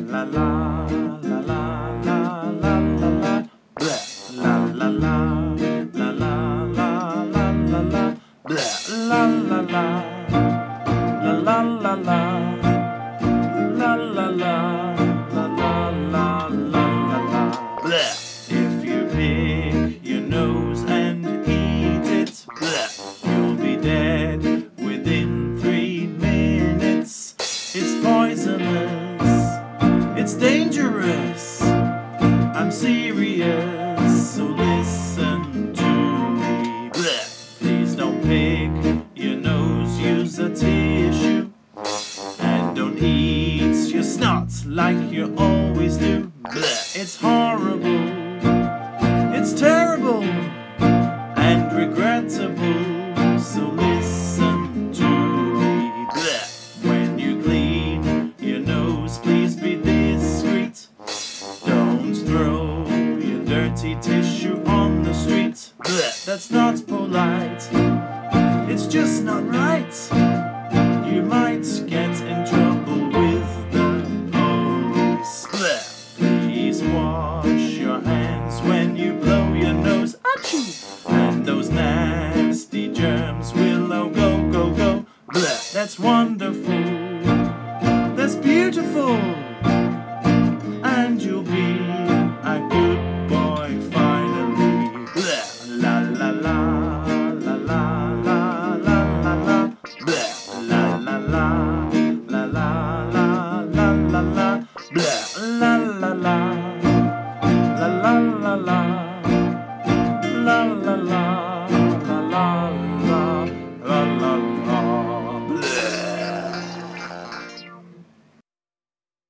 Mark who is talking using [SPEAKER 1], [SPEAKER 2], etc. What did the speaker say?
[SPEAKER 1] la la la la la la la la blah la la la la la la la la la blah la la la la la la la la la la la la la la blah. If you pick your nose and eat it, blah, you'll be dead within 3 minutes. It's poisonous, it's dangerous, I'm serious, so listen to me. Blah. Please don't pick your nose, use a tissue, and don't eat your snot like you always do. Blah. It's horrible, it's terrible, and regrettable, so listen to me. Blah. When you clean your nose, please be discreet. Don't throw your dirty tissue on the street. Blah. That's not polite, it's just not right. You might get in trouble with the police. Blah. Please wash your hands when you blow your nose. Achoo! And those nasty germs will go, go, go. Blah. That's wonderful, that's beautiful.